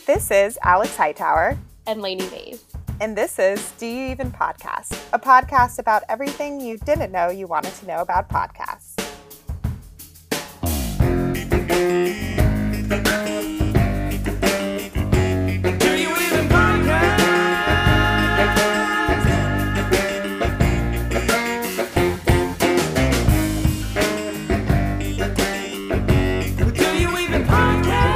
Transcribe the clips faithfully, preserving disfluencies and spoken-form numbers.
This is Alex Hightower. And Lainey Mays. And this is Do You Even Podcast? A podcast about everything you didn't know you wanted to know about podcasts. Do you even podcast? Do you even podcast?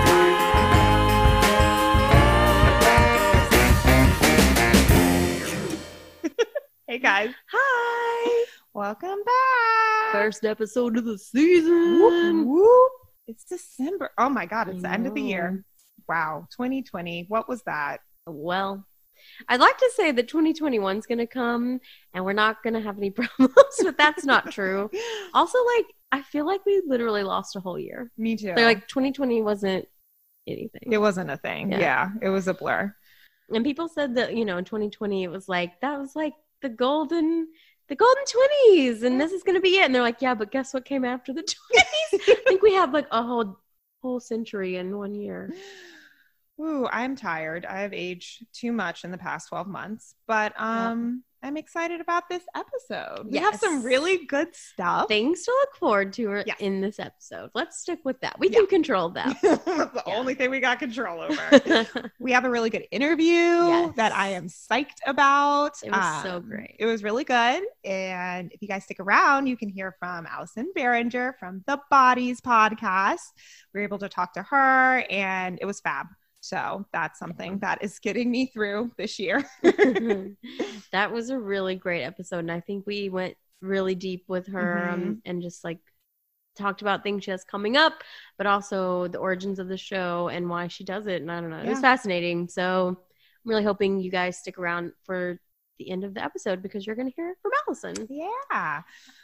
Hey guys. Hi. Welcome back. First episode of the season. Whoop, whoop. It's December. Oh my God, it's I the end of the know. year. Wow, twenty twenty. What was that? Well, I'd like to say that twenty twenty-one is going to come and we're not going to have any problems, but that's not true. Also, like, I feel like we literally lost a whole year. Me too. So, like, twenty twenty wasn't anything. It wasn't a thing. Yeah. Yeah, it was a blur. And people said that, you know, in twenty twenty, it was like, that was like the golden, the golden twenties. And this is going to be it. And they're like, yeah, but guess what came after the twenties? I think we have like a whole, whole century in one year. Ooh, I'm tired. I have aged too much in the past twelve months, but um, I'm excited about this episode. We have Yes. some really good stuff. Things to look forward to are Yes. in this episode. Let's stick with that. We Yeah. can control that. That's the Yeah. only thing we got control over. We have a really good interview Yes. that I am psyched about. It was so Um, great. It was really good. And if you guys stick around, you can hear from Allison Behringer from the Bodies podcast. We were able to talk to her and it was fab. So that's something that is getting me through this year. That was a really great episode. And I think we went really deep with her um, Mhm. and just like talked about things she has coming up, but also the origins of the show and why she does it. And I don't know, it was Yeah. fascinating. So I'm really hoping you guys stick around for the end of the episode because you're going to hear from Allison. Yeah.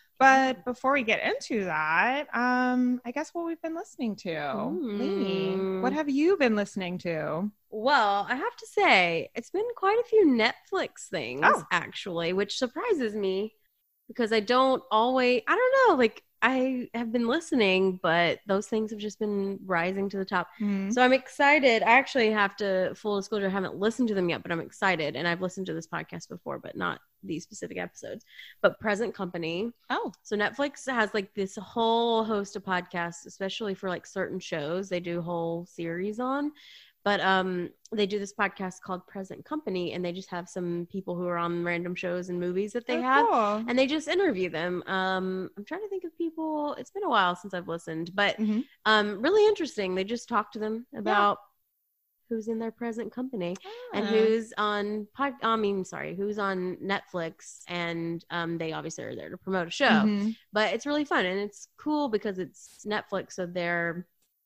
But before we get into that, um, I guess what we've been listening to. Lainey, Mm. what have you been listening to? Well, I have to say, it's been quite a few Netflix things, Oh. actually, which surprises me because I don't always, I don't know, like I have been listening, but those things have just been rising to the top. Mhm. So I'm excited. I actually have to, full disclosure, I haven't listened to them yet, but I'm excited. And I've listened to this podcast before, but not these specific episodes. But Present Company. Oh, So Netflix has like this whole host of podcasts, especially for like certain shows they do whole series on. But um, they do this podcast called Present Company, and they just have some people who are on random shows and movies that they oh, have, cool. and they just interview them. Um, I'm trying to think of people. It's been a while since I've listened, but Mhm. um, really interesting. They just talk to them about who's in their present company and Ah. who's on pod. I mean, sorry, who's on Netflix, and um, they obviously are there to promote a show. Mhm. But it's really fun and it's cool because it's Netflix, so they're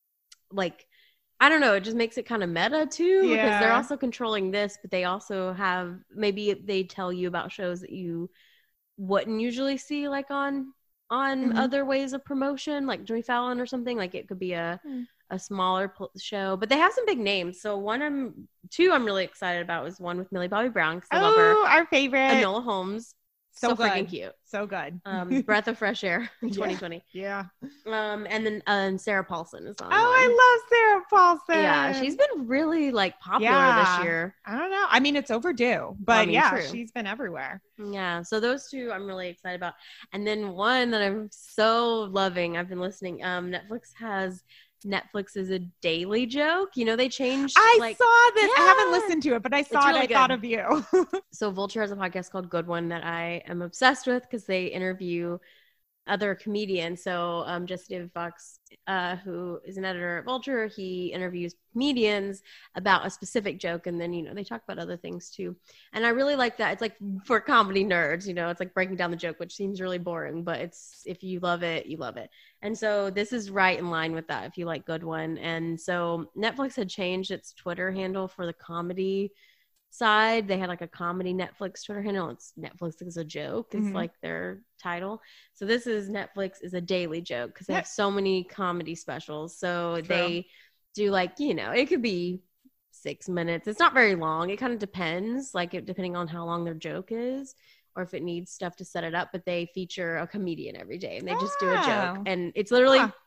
like, I don't know, it just makes it kind of meta too because they're Yeah. also controlling this, but they also have, maybe they tell you about shows that you wouldn't usually see like on on Mhm. other ways of promotion, like Jimmy Fallon or something. Like it could be a Mm. a smaller pl- show, but they have some big names. So one I'm two I'm really excited about was one with Millie Bobby Brown because I love her. Oh, our favorite. Enola Holmes, So so, freaking good. cute. So good. Um, breath of fresh air in Yeah. twenty twenty. Yeah. Um, and then um, Sarah Paulson is on. Oh, I love Sarah Paulson. Yeah, she's been really like popular Yeah. this year. I don't know. I mean, it's overdue, but mean, yeah, true. she's been everywhere. Yeah, so those two I'm really excited about. And then one that I'm so loving, I've been listening. Um, Netflix has Netflix is a daily joke. You know, they changed. I like, saw this. I haven't Yeah. listened to it, but I saw really it. I thought good. of you. So Vulture has a podcast called Good One that I am obsessed with because they interview other comedians. So um, Jesse David Fox, uh, who is an editor at Vulture, he interviews comedians about a specific joke, and then you know they talk about other things too. And I really like that. It's like for comedy nerds, you know, it's like breaking down the joke, which seems really boring, but it's if you love it, you love it. And so this is right in line with that if you like Good One. And so Netflix had changed its Twitter handle for the comedy side. They had like a comedy Netflix Twitter handle. It's Netflix is a joke is Mhm. like their title. So this is Netflix is a daily joke because they Yeah. have so many comedy specials. So True. they do like, you know, it could be six minutes. It's not very long. It kind of depends, like it, depending on how long their joke is or if it needs stuff to set it up. But they feature a comedian every day and they just do a Oh. joke. And it's literally Huh.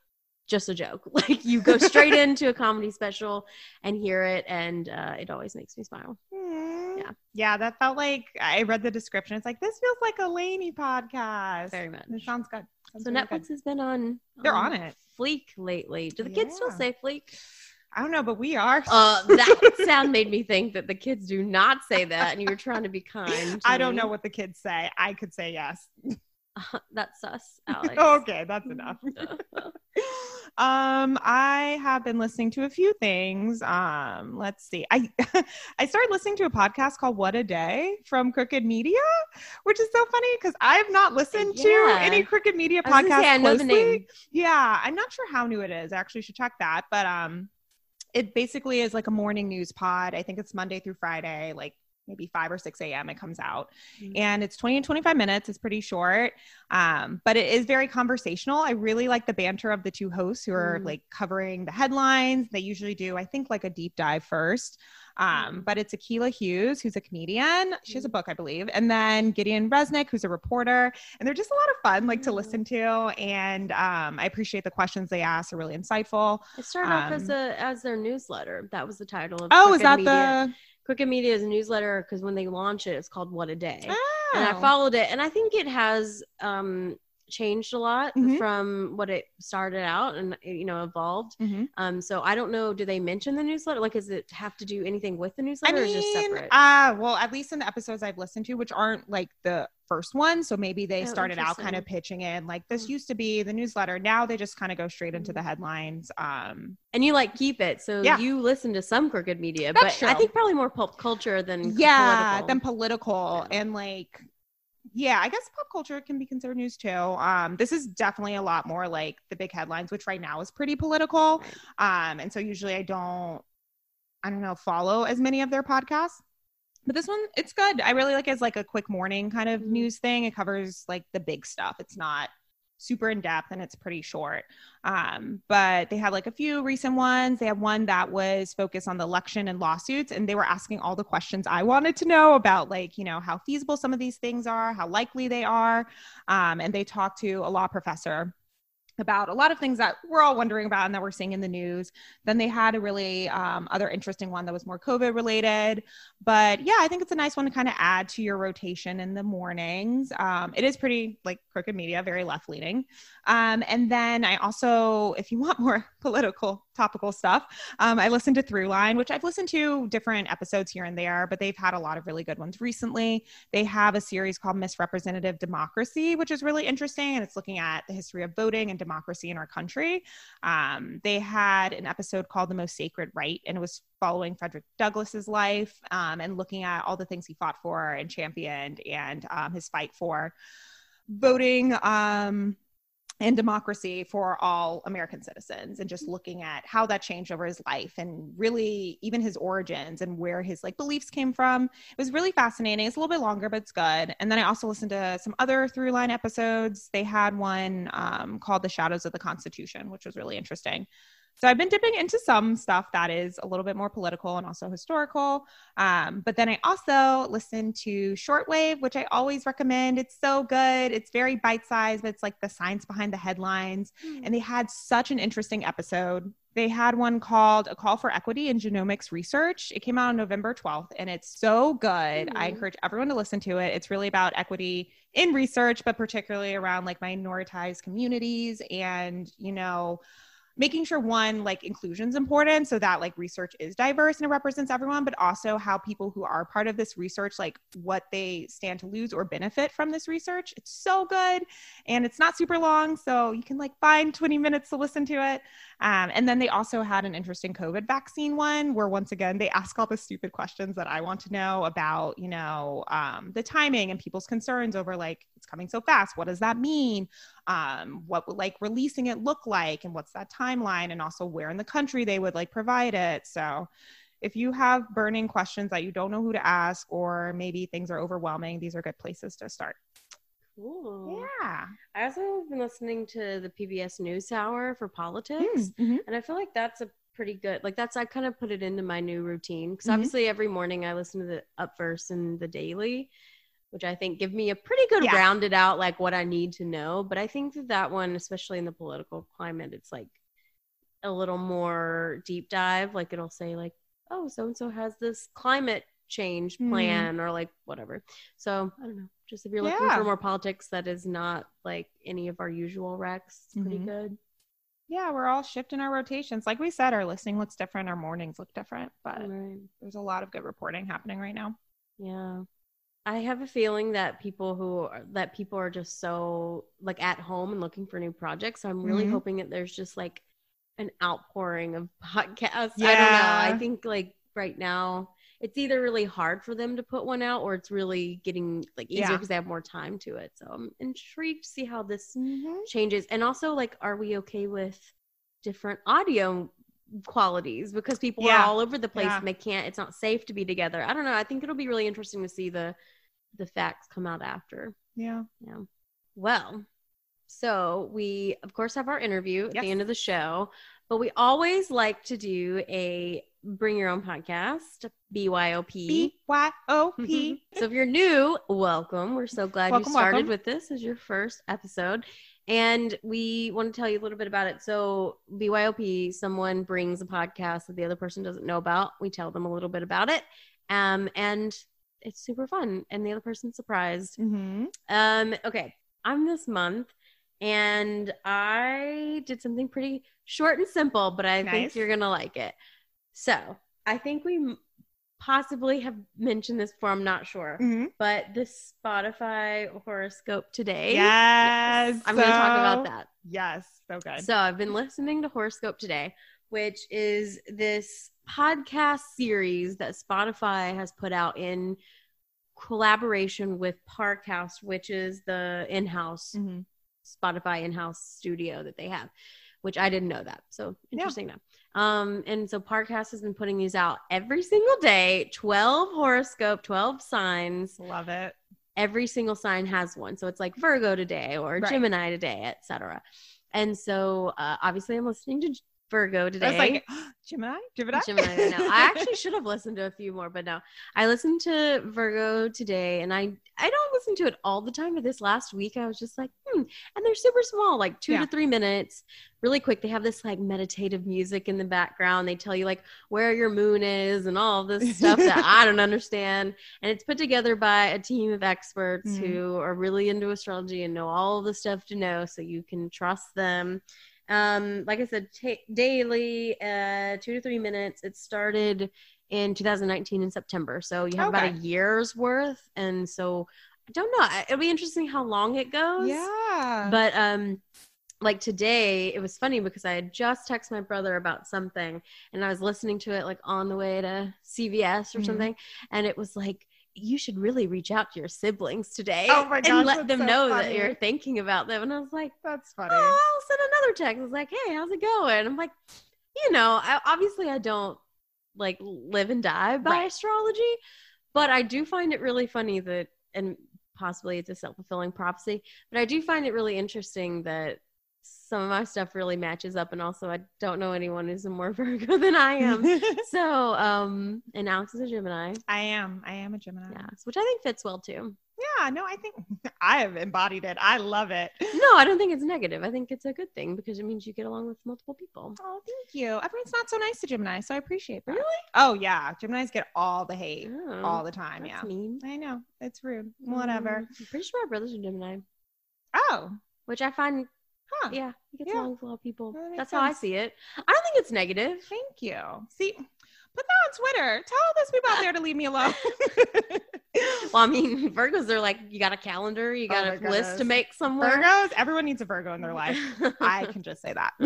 just a joke. Like you go straight into a comedy special and hear it, and uh, it always makes me smile. Yeah. Yeah, that felt like I read the description. It's like, this feels like a Lainey podcast. Very much. It sounds good. Sounds So really Netflix good. has been on. They're on it. Fleek lately. Do the kids still Yeah. say Fleek? I don't know, but we are. Uh, that sound made me think that the kids do not say that, and you were trying to be kind. to I don't me. know what the kids say. I could say yes. Uh, that's sus, Alex. Okay, that's enough. um, I have been listening to a few things. Um, let's see. I I started listening to a podcast called What a Day from Crooked Media, which is so funny because I have not listened to Yeah. any Crooked Media I was gonna podcasts say, I know the closely. name. Yeah, I'm not sure how new it is. I actually should check that. But um, it basically is like a morning news pod. I think it's Monday through Friday, like maybe five or six a.m. it comes out. Mhm. And it's twenty and twenty-five minutes. It's pretty short, um, but it is very conversational. I really like the banter of the two hosts who are Mm. like covering the headlines. They usually do, I think, like a deep dive first. Um, Mm. but it's Akilah Hughes, who's a comedian. She has a book, I believe. And then Gideon Resnick, who's a reporter. And they're just a lot of fun, like to Mm. listen to. And um, I appreciate the questions they ask. They're really insightful. It started off as Um, a as their newsletter. That was the title of. Oh, is Crooked that Media. the? Crooked Media is a newsletter because when they launch it, it's called What a Day. Oh. And I followed it, and I think it has um, changed a lot Mhm. from what it started out, and you know, evolved. Mhm. Um, so I don't know. Do they mention the newsletter? Like, does it have to do anything with the I newsletter, or is it just mean, separate? uh, well, at least in the episodes I've listened to, which aren't like the first one, so maybe they Oh, started out kind of interesting. pitching in like this Mm. used to be the newsletter. Now they just kind of go straight into the Mm. headlines. Um, And you like keep it, so Yeah. you listen to some Crooked Media, That's but I true. think probably more pop culture than yeah, political. then political Yeah. and like, yeah, I guess pop culture can be considered news too. Um, this is definitely a lot more like the big headlines, which right now is pretty political. Um, and so usually I don't, I don't know, follow as many of their podcasts. But this one, it's good. I really like it as like a quick morning kind of Mhm. news thing. It covers like the big stuff. It's not super in depth and it's pretty short. Um, but they had like a few recent ones. They had one that was focused on the election and lawsuits, and they were asking all the questions I wanted to know about, like, you know, how feasible some of these things are, how likely they are. Um, and they talked to a law professor about a lot of things that we're all wondering about and that we're seeing in the news. Then they had a really um, other interesting one that was more COVID related. But yeah, I think it's a nice one to kind of add to your rotation in the mornings. Um, it is pretty like Crooked Media, very left leaning. Um, and then I also, if you want more political topical stuff, um, I listened to Throughline, which I've listened to different episodes here and there, but they've had a lot of really good ones recently. They have a series called Misrepresentative Democracy, which is really interesting. And it's looking at the history of voting and democracy in our country. Um, they had an episode called The Most Sacred Right, and it was following Frederick Douglass's life um, and looking at all the things he fought for and championed and um, his fight for voting um, and democracy for all American citizens, and just looking at how that changed over his life and really even his origins and where his like beliefs came from. It was really fascinating. It's a little bit longer, but it's good. And then I also listened to some other Throughline episodes. They had one um, called The Shadows of the Constitution, which was really interesting. So I've been dipping into some stuff that is a little bit more political and also historical. Um, but then I also listen to Shortwave, which I always recommend. It's so good. It's very bite-sized, but it's like the science behind the headlines. And they had such an interesting episode. They had one called A Call for Equity in Genomics Research. It came out on November twelfth, and it's so good. Mm. I encourage everyone to listen to it. It's really about equity in research, but particularly around like minoritized communities and, you know, making sure one, like inclusion is important so that like research is diverse and it represents everyone, but also how people who are part of this research, like what they stand to lose or benefit from this research. It's so good. And it's not super long, so you can like find twenty minutes to listen to it. Um, and then they also had an interesting COVID vaccine one where once again, they ask all the stupid questions that I want to know about, you know, um, the timing and people's concerns over like, it's coming so fast. What does that mean? Um, what would like releasing it look like? And what's that timeline? And also where in the country they would like provide it. So if you have burning questions that you don't know who to ask, or maybe things are overwhelming, these are good places to start. Cool. Yeah. I also have been listening to the P B S News Hour for politics, Mm-hmm. and I feel like that's a pretty good, like that's, I kind of put it into my new routine because Mhm. obviously every morning I listen to the Up First and the Daily, which I think give me a pretty good Yeah. rounded out like what I need to know. But I think that that one, especially in the political climate, it's like a little more deep dive. Like it'll say like, oh, so-and-so has this climate change plan mm. or like whatever. So I don't know. Just if you're looking yeah. for more politics that is not like any of our usual recs, it's pretty mm-hmm. good. Yeah, we're all shifting our rotations. Like we said, our listening looks different. Our mornings look different. But right. there's a lot of good reporting happening right now. Yeah. I have a feeling that people who are, that people are just so like at home and looking for new projects. So I'm really mm-hmm. hoping that there's just like an outpouring of podcasts. Yeah. I don't know. I think like right now it's either really hard for them to put one out or it's really getting like easier because yeah. they have more time to it. So I'm intrigued to see how this mm-hmm. changes. And also like, are we okay with different audio qualities because people yeah. are all over the place yeah. and they can't, it's not safe to be together. I don't know. I think it'll be really interesting to see the the facts come out after. Yeah. Yeah. Well, so we of course have our interview at yes. the end of the show, but we always like to do a bring your own podcast, B Y O P. B Y O P. So if you're new, welcome. We're so glad welcome, you started welcome. with this as your first episode. And we want to tell you a little bit about it. So B Y O P, someone brings a podcast that the other person doesn't know about. We tell them a little bit about it. Um, and it's super fun. And the other person's surprised. Mm-hmm. Um, okay. I'm this month and I did something pretty short and simple, but I nice. think you're going to like it. So I think we possibly have mentioned this before. I'm not sure, mm-hmm. but the Spotify horoscope today. Yes. yes I'm so, going to talk about that. Yes. So good. So I've been listening to Horoscope Today, which is this podcast series that Spotify has put out in collaboration with Parcast, which is the in-house mm-hmm. Spotify in-house studio that they have, which I didn't know that. So interesting yeah. now. Um, and so Parcast has been putting these out every single day, twelve horoscope, twelve signs. Love it. Every single sign has one. So it's like Virgo today or right. Gemini today, et cetera. And so uh, obviously I'm listening to Virgo today. I was like, Gemini? Gemini? Gemini, I know. I actually should have listened to a few more, but no. I listened to Virgo today, and I, I don't listen to it all the time, but this last week I was just like, hmm. And they're super small, like two yeah. to three minutes, really quick. They have this like meditative music in the background. They tell you like where your moon is and all this stuff that I don't understand. And it's put together by a team of experts mm-hmm. who are really into astrology and know all the stuff to know, so you can trust them. Um, like I said, t- daily, uh, two to three minutes. It started in two thousand nineteen in September. So you have okay. about a year's worth. And so I don't know. It'll be interesting how long it goes. Yeah. But, um, like today, it was funny because I had just texted my brother about something and I was listening to it like on the way to C V S or mm-hmm. something. And it was like, you should really reach out to your siblings today oh my gosh, and let them so know funny. that you're thinking about them. And I was like, that's funny. Oh, I'll send another text. I was like, hey, how's it going? I'm like, you know, I, obviously I don't like live and die by right. astrology, but I do find it really funny that, and possibly it's a self-fulfilling prophecy, but I do find it really interesting that some of my stuff really matches up. And also I don't know anyone who's a more Virgo than I am. so, um, and Alex is a Gemini. I am. I am a Gemini. Yes, which I think fits well too. Yeah, no, I think I have embodied it. I love it. No, I don't think it's negative. I think it's a good thing because it means you get along with multiple people. Oh, thank you. Everyone's not so nice to Gemini, so I appreciate that. Really? Oh, yeah. Geminis get all the hate oh, all the time. That's yeah. mean. I know. It's rude. Whatever. I'm pretty sure my brother's a Gemini. Oh. Which I find... Huh. Yeah, he gets yeah. along with a lot of people. That That's sense. how I see it. I don't think it's negative. Thank you. See, put that on Twitter. Tell those people out there to leave me alone. Well, I mean, Virgos are like, you got a calendar, you got oh a goodness. list to make somewhere. Virgos, everyone needs a Virgo in their life. I can just say that.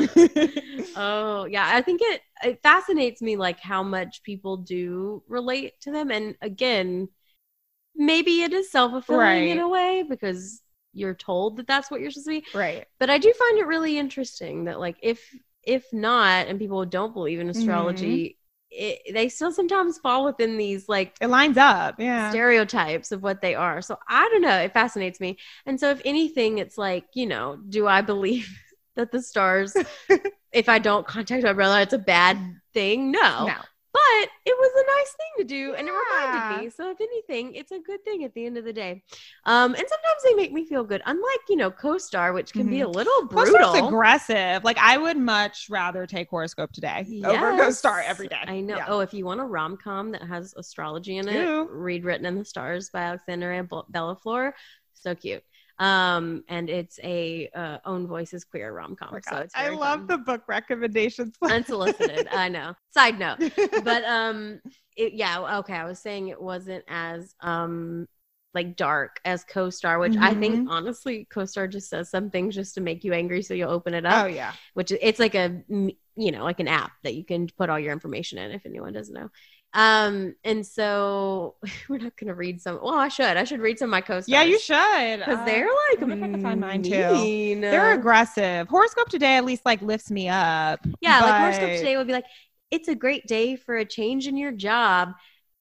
Oh, yeah. I think it, it fascinates me, like, how much people do relate to them. And again, maybe it is self-fulfilling right. in a way because you're told that that's what you're supposed to be. Right. But I do find it really interesting that, like, if if not, and people don't believe in astrology, mm-hmm. It, they still sometimes fall within these like it lines up yeah stereotypes of what they are. So I don't know, it fascinates me. And so if anything, it's like, you know, do I believe that the stars if I don't contact my brother it's a bad thing? No, no. But it was a nice thing to do, and it reminded me. So if anything, it's a good thing at the end of the day. Um, and sometimes they make me feel good. Unlike, you know, CoStar, which can mm-hmm. be a little brutal. CoStar's aggressive. Like, I would much rather take Horoscope Today yes, over CoStar every day. I know. Yeah. Oh, if you want a rom-com that has astrology in it, Ew. read Written in the Stars by Alexandria Bellafleur. So cute. Um, and it's a uh, Own Voices queer rom-com. Oh so it's I love fun. the book recommendations. Unsolicited. I know. Side note. But um, it, yeah, okay. I was saying it wasn't as um like dark as CoStar, which mm-hmm. I think honestly CoStar just says some things just to make you angry, so you'll open it up. Oh yeah. Which it's like a you know like an app that you can put all your information in if anyone doesn't know. Um, and so we're not going to read some, well, I should, I should read some of my co-stars. Yeah, you should. Because uh, they're like, I if I can find mine mean. too. They're aggressive. Horoscope Today at least like lifts me up. Yeah. But... like Horoscope Today would be like, it's a great day for a change in your job.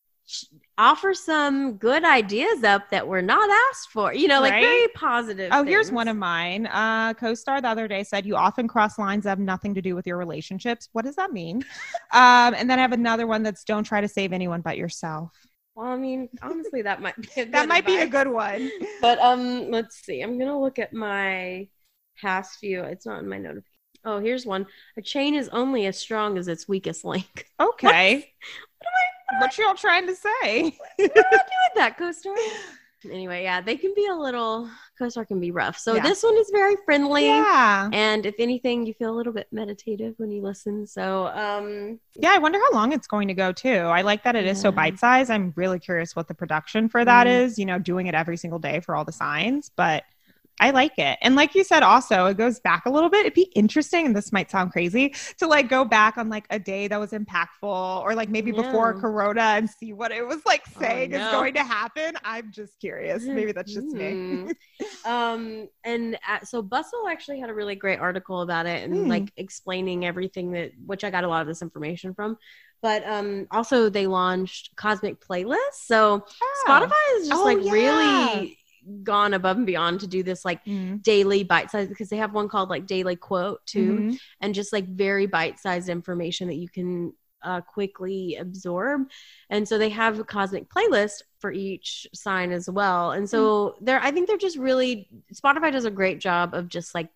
Offer some good ideas up that were not asked for, you know, like right? very positive. Oh, things. Here's one of mine. Uh, CoStar the other day said, you often cross lines that have nothing to do with your relationships. What does that mean? um, and then I have another one that's don't try to save anyone but yourself. Well, I mean, honestly, that might be a good that might advice. be a good one. But um, let's see. I'm gonna look at my past few. It's not in my notification. Oh, here's one. A chain is only as strong as its weakest link. Okay. what, what am I? What y'all trying to say? What do I do with that, CoStar? Anyway, yeah, they can be a little, CoStar can be rough. So yeah. this one is very friendly. Yeah. And if anything, you feel a little bit meditative when you listen. So, um, yeah, I wonder how long it's going to go too. I like that it yeah. is so bite-sized. I'm really curious what the production for that mm. is, you know, doing it every single day for all the signs, but I like it. And like you said, also, it goes back a little bit. It'd be interesting, and this might sound crazy, to like go back on like a day that was impactful or like maybe yeah. before Corona and see what it was like saying oh, no. is going to happen. I'm just curious. Maybe that's just mm-hmm. me. um, and uh, so Bustle actually had a really great article about it and mm. like explaining everything that, which I got a lot of this information from. But um, also they launched Cosmic Playlists. So oh. Spotify is just oh, like yeah. really gone above and beyond to do this like mm. daily bite size, because they have one called like Daily Quote too, mm-hmm. and just like very bite sized information that you can uh, quickly absorb. And so they have a cosmic playlist for each sign as well. And so mm. they're, I think they're just really, Spotify does a great job of just like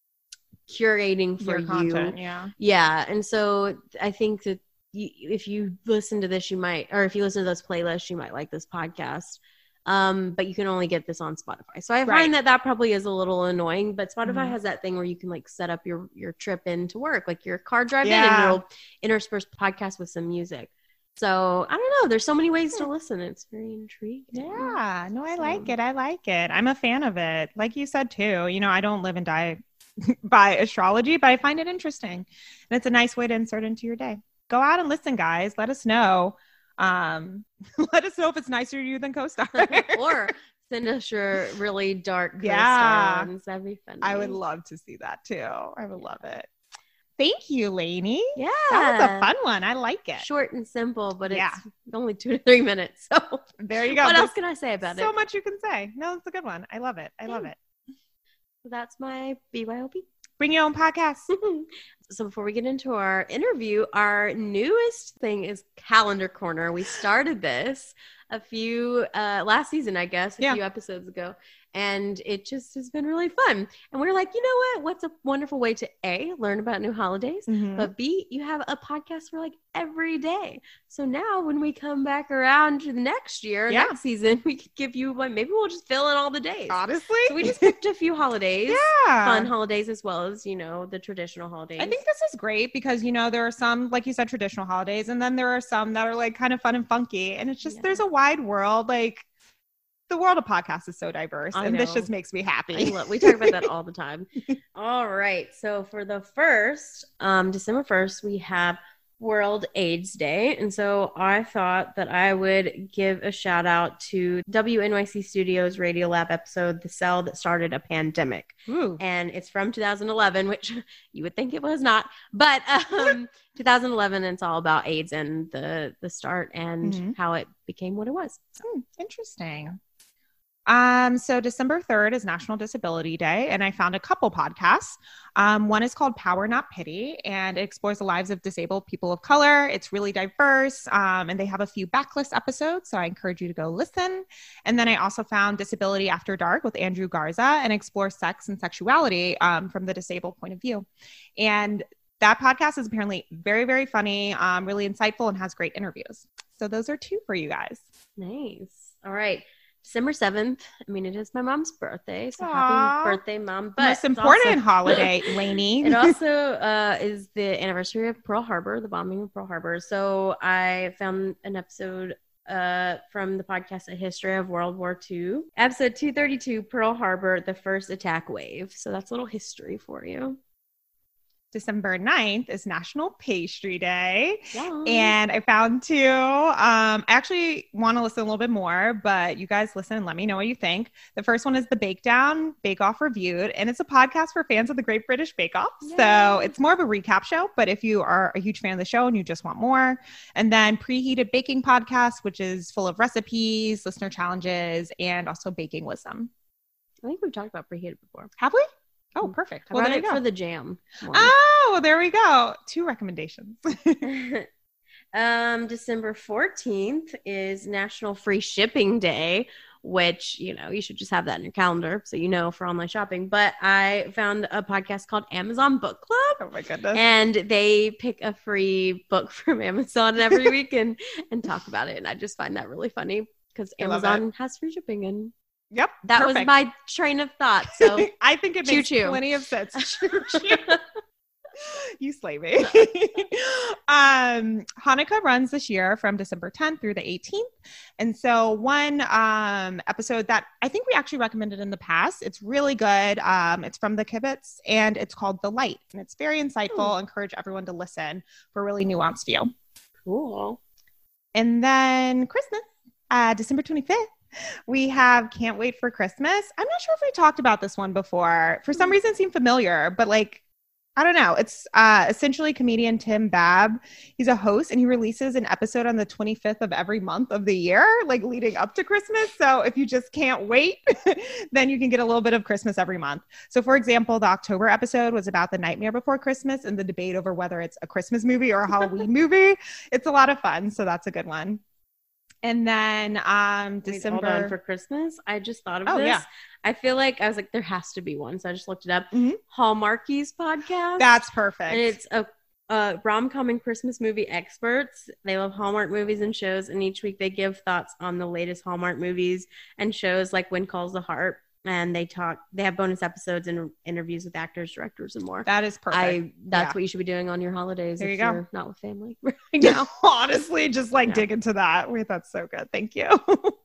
curating for Your you. Content, yeah. Yeah. And so I think that you, if you listen to this, you might, or if you listen to those playlists, you might like this podcast. Um, but you can only get this on Spotify. So I right. find that that probably is a little annoying, but Spotify mm-hmm. has that thing where you can like set up your, your trip into work, like your car drive yeah. in, and it'll intersperse podcast with some music. So I don't know. There's so many ways to listen. It's very intriguing. Yeah, no, I so. like it. I like it. I'm a fan of it. Like you said too, you know, I don't live and die by astrology, but I find it interesting. And it's a nice way to insert into your day. Go out and listen, guys. Let us know. Um, let us know if it's nicer to you than CoStar. Or send us your really dark CoStar yeah. ones. That'd be fun. I would love to see that too. I would love it. Thank you, Lainey. Yeah. That was a fun one. I like it. Short and simple, but yeah. it's only two to three minutes. So there you go. What There's else can I say about so it? So much you can say. No, it's a good one. I love it. I love it. So that's my B Y O B. Bring your own podcast. So before we get into our interview, our newest thing is Calendar Corner. We started this a few uh, last season, I guess, a yeah. few episodes ago. And it just has been really fun. And we're like, you know what? What's a wonderful way to A, learn about new holidays, mm-hmm. but B, you have a podcast for like every day. So now when we come back around to the next year, yeah. next season, we could give you one. Maybe we'll just fill in all the days. Honestly. So we just picked a few holidays, yeah. fun holidays, as well as, you know, the traditional holidays. I think this is great because, you know, there are some, like you said, traditional holidays, and then there are some that are like kind of fun and funky. And it's just, yeah. there's a wide world. Like, the world of podcasts is so diverse, I and know. this just makes me happy. I love, we talk about that all the time. All right. So for the first, um, December first, we have World AIDS Day. And so I thought that I would give a shout out to W N Y C Studios Radio Lab episode, The Cell That Started a Pandemic. Ooh. And it's from two thousand eleven, which you would think it was not, but um, two thousand eleven, and it's all about AIDS and the, the start and mm-hmm. how it became what it was. So. Hmm, interesting. Um, so December third is National Disability Day, and I found a couple podcasts. Um, one is called Power Not Pity, and it explores the lives of disabled people of color. It's really diverse, um, and they have a few backlist episodes, so I encourage you to go listen. And then I also found Disability After Dark with Andrew Garza, and explores sex and sexuality um, from the disabled point of view. And that podcast is apparently very, very funny, um, really insightful, and has great interviews. So those are two for you guys. Nice. All right. December seventh. I mean, it is my mom's birthday, so Aw. happy birthday, Mom. But Most it's important also- holiday, Lainey. It also uh, is the anniversary of Pearl Harbor, the bombing of Pearl Harbor. So I found an episode uh, from the podcast A History of World War Two. Episode two thirty-two, Pearl Harbor, the first attack wave. So that's a little history for you. December ninth is National Pastry Day. Yeah. And I found two. Um, I actually want to listen a little bit more, but you guys listen and let me know what you think. The first one is the Bake Down, Bake Off Reviewed, and it's a podcast for fans of the Great British Bake Off. Yay. So it's more of a recap show, but if you are a huge fan of the show and you just want more. And then Preheated Baking Podcast, which is full of recipes, listener challenges, and also baking wisdom. I think we've talked about preheated before. Have we? Oh, perfect. I Well, brought there it you go. for the jam one. Oh, there we go. Two recommendations. um, December fourteenth is National Free Shipping Day, which, you know, you should just have that in your calendar so you know for online shopping. But I found a podcast called Amazon Book Club, Oh my goodness. and they pick a free book from Amazon every week and, and talk about it. And I just find that really funny because I love Amazon has free shipping, and Yep. that was perfect. my train of thought. So I think it makes Choo-choo. plenty of sense. Choo-choo. You slay me. um, Hanukkah runs this year from December tenth through the eighteenth. And so one um, episode that I think we actually recommended in the past, it's really good. Um, it's from the Kibbutz, and it's called The Light. And it's very insightful. Encourage everyone to listen for a really nuanced view. cool. And then Christmas, uh, December twenty-fifth. We have Can't Wait for Christmas. I'm not sure if we talked about this one before. For some reason, it seemed familiar, but like, I don't know. It's uh, essentially comedian Tim Babb. He's a host, and he releases an episode on the twenty-fifth of every month of the year, like leading up to Christmas. So if you just can't wait, then you can get a little bit of Christmas every month. So for example, the October episode was about The Nightmare Before Christmas and the debate over whether it's a Christmas movie or a Halloween movie. It's a lot of fun. So that's a good one. And then um, Wait, December. hold on, for Christmas, I just thought of Oh, this. yeah. I feel like I was like, there has to be one. So I just looked it up. Mhm. Hallmarkies podcast. That's perfect. And it's a, a rom-com and Christmas movie experts. They love Hallmark movies and shows. And each week they give thoughts on the latest Hallmark movies and shows like When Calls the Heart. And they talk, they have bonus episodes and interviews with actors, directors, and more. that is perfect. I that's Yeah. what you should be doing on your holidays There if you go. you're not with family right now. Honestly, just like Yeah. dig into that. Wait, that's so good. Thank you.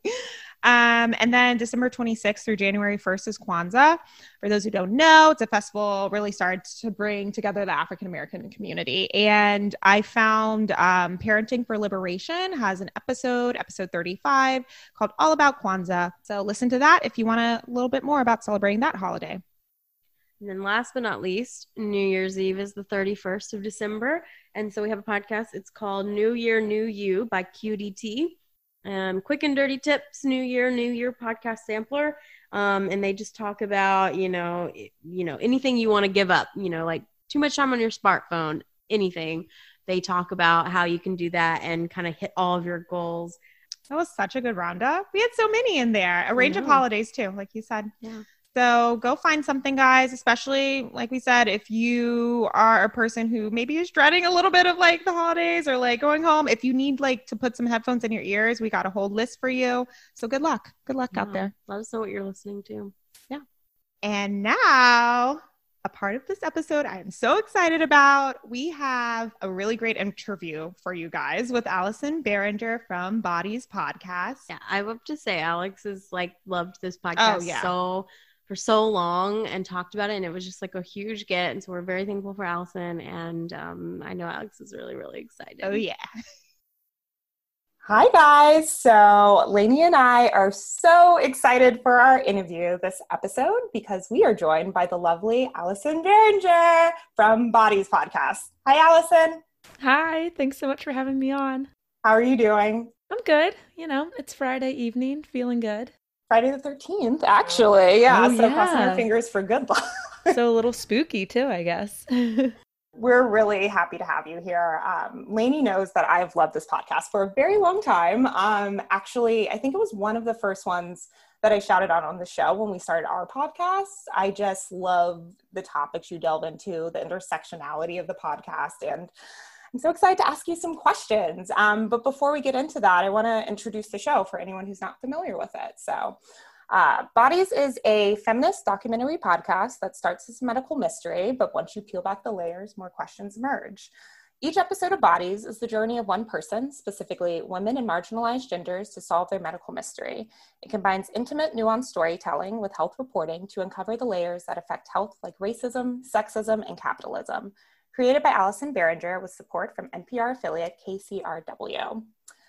um, and then December twenty-sixth through January first is Kwanzaa. For those who don't know, it's a festival really started to bring together the African American community. And I found um, Parenting for Liberation has an episode, episode thirty-five, called All About Kwanzaa. So listen to that if you want a little bit more about celebrating that holiday. And then last but not least, New Year's Eve is the thirty-first of December. And so we have a podcast. It's called New Year, New You by Q D T. Um, quick and dirty tips, New Year, New Year podcast sampler. Um, and they just talk about, you know, it- you know, anything you want to give up, you know, like too much time on your smartphone, anything. They talk about how you can do that and kind of hit all of your goals. That was such a good roundup. We had so many in there, a range of know. holidays too, like you said. Yeah. So go find something, guys, especially like we said, if you are a person who maybe is dreading a little bit of like the holidays or like going home, if you need like to put some headphones in your ears, we got a whole list for you. So good luck. Good luck out Yeah. there. Let us know what you're listening to. And now, a part of this episode I am so excited about. We have a really great interview for you guys with Allison Behringer from Bodies Podcast. Yeah, I have to say, Alex has like loved this podcast Oh, yeah. so for so long and talked about it, and it was just like a huge get. And so we're very thankful for Allison, and um, I know Alex is really, really excited. Oh, yeah. Hi, guys. So, Lainey and I are so excited for our interview this episode because we are joined by the lovely Allison Behringer from Bodies Podcast. Hi, Allison. Hi, thanks so much for having me on. How are you doing? I'm good. You know, it's Friday evening, feeling good. Friday the thirteenth, actually. Yeah, Oh, so crossing our yeah. fingers for good luck. So a little spooky too, I guess. We're really happy to have you here. Um, Lainey knows that I've loved this podcast for a very long time. Um, actually, I think it was one of the first ones that I shouted out on the show when we started our podcast. I just love the topics you delve into, the intersectionality of the podcast, and I'm so excited to ask you some questions. Um, but before we get into that, I want to introduce the show for anyone who's not familiar with it. So uh, Bodies is a feminist documentary podcast that starts as a medical mystery, but once you peel back the layers, more questions emerge. Each episode of Bodies is the journey of one person, specifically women and marginalized genders, to solve their medical mystery. It combines intimate, nuanced storytelling with health reporting to uncover the layers that affect health, like racism, sexism, and capitalism. Created by Allison Behringer with support from N P R affiliate K C R W.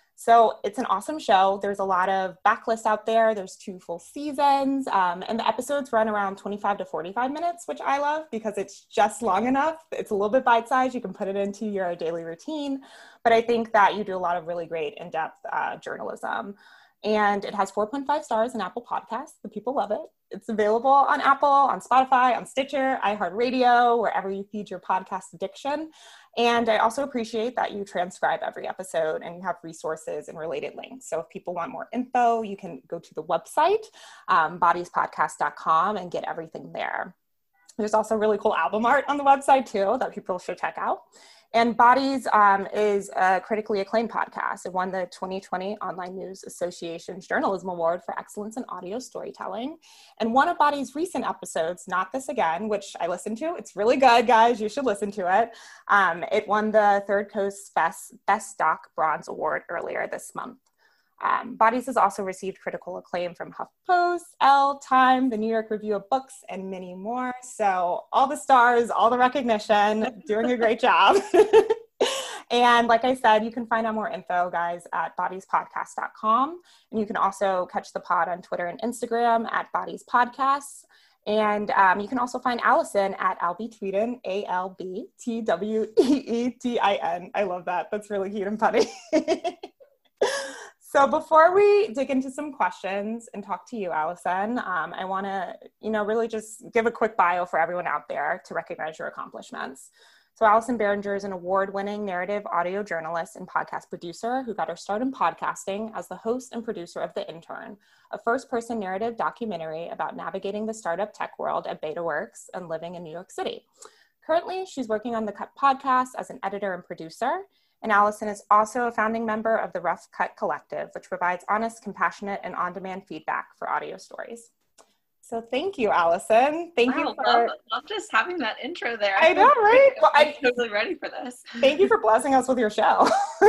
So it's an awesome show. There's a lot of backlists out there. There's two full seasons, um, and the episodes run around twenty-five to forty-five minutes, which I love because it's just long enough. It's a little bit bite-sized. You can put it into your daily routine, but I think that you do a lot of really great in-depth uh, journalism. And it has four point five stars in Apple Podcasts. The people love it. It's available on Apple, on Spotify, on Stitcher, iHeartRadio, wherever you feed your podcast addiction. And I also appreciate that you transcribe every episode and you have resources and related links. So if people want more info, you can go to the website, um, bodies podcast dot com, and get everything there. There's also really cool album art on the website too that people should check out. And Bodies um, is a critically acclaimed podcast. It won the twenty twenty Online News Association's Journalism Award for Excellence in Audio Storytelling. And one of Bodies' recent episodes, Not This Again, which I listened to, it's really good, guys. You should listen to it. Um, it won the Third Coast Best, Best Doc Bronze Award earlier this month. Um, Bodies has also received critical acclaim from HuffPost, Elle, Time, the New York Review of Books, and many more. So all the stars, all the recognition, doing a great job. And like I said, you can find out more info, guys, at bodies podcast dot com. And you can also catch the pod on Twitter and Instagram at Bodies Podcasts. And um, you can also find Allison at Albie Tweeden, A L B T W E E T I N. I love that. That's really cute and funny. So before we dig into some questions and talk to you, Allison, um, I want to, you know, really just give a quick bio for everyone out there to recognize your accomplishments. So Allison Behringer is an award-winning narrative audio journalist and podcast producer who got her start in podcasting as the host and producer of The Intern, a first-person narrative documentary about navigating the startup tech world at BetaWorks and living in New York City. Currently, she's working on the Cut podcast as an editor and producer. And Allison is also a founding member of the Rough Cut Collective, which provides honest, compassionate, and on-demand feedback for audio stories. So thank you, Allison. Thank wow, you for... love, love just having that intro there. I know, right? Well, I'm I... totally ready for this. Thank you for blessing us with your show.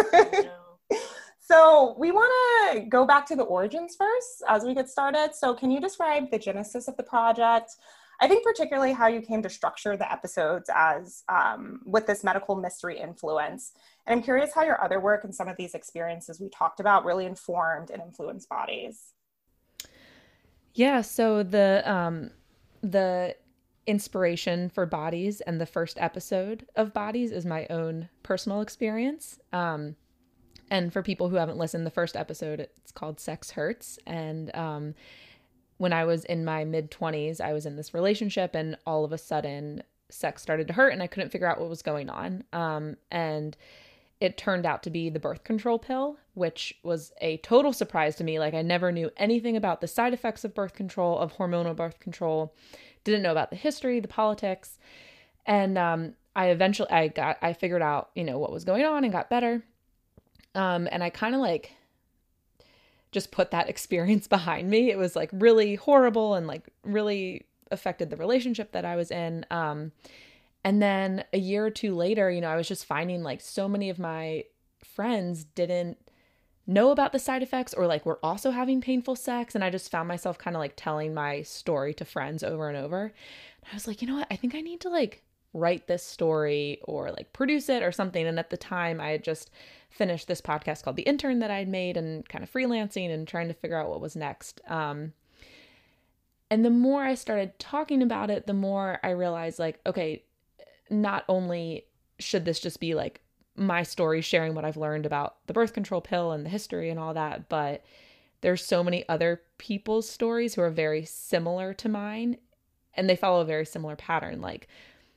So we want to go back to the origins first as we get started. So can you describe the genesis of the project? I think particularly how you came to structure the episodes as um, with this medical mystery influence. And I'm curious how your other work and some of these experiences we talked about really informed and influenced Bodies. Yeah, so the um, the inspiration for Bodies and the first episode of Bodies is my own personal experience. Um, and for people who haven't listened, the first episode, it's called Sex Hurts. And um, when I was in my mid-twenties, I was in this relationship and all of a sudden sex started to hurt and I couldn't figure out what was going on. Um, and it turned out to be the birth control pill, which was a total surprise to me. Like I never knew anything about the side effects of birth control, of hormonal birth control, didn't know about the history, the politics. And um, I eventually, I got, I figured out, you know, what was going on and got better. Um, and I kind of like just put that experience behind me. It was like really horrible and like really affected the relationship that I was in. Um, and then a year or two later, you know, I was just finding like so many of my friends didn't know about the side effects or like were also having painful sex. And I just found myself kind of like telling my story to friends over and over. And I was like, you know what? I think I need to like write this story or like produce it or something. And at the time I had just finished this podcast called The Intern that I'd made and kind of freelancing and trying to figure out what was next. Um, and the more I started talking about it, the more I realized like, okay, not only should this just be like my story sharing what I've learned about the birth control pill and the history and all that, but there's so many other people's stories who are very similar to mine, and they follow a very similar pattern. Like,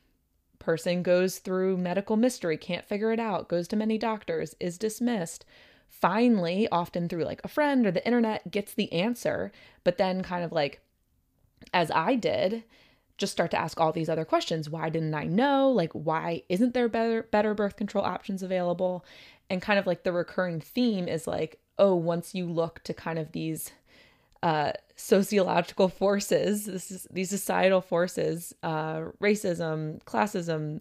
person goes through medical mystery, can't figure it out, goes to many doctors, is dismissed, finally, often through like a friend or the internet, gets the answer, but then kind of like, as I did, just start to ask all these other questions. Why didn't I know? Like, why isn't there better better birth control options available? And kind of like the recurring theme is like, oh, once you look to kind of these uh, sociological forces, this is, these societal forces, uh, racism, classism,